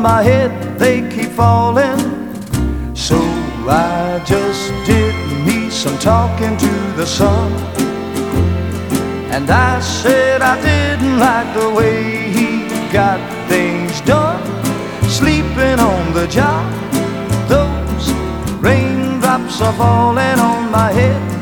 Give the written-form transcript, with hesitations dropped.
on my head, they keep falling. So I just did me some talking to the sun, and I said I didn't like the way he got things done. Sleeping on the job, those raindrops are falling on my head.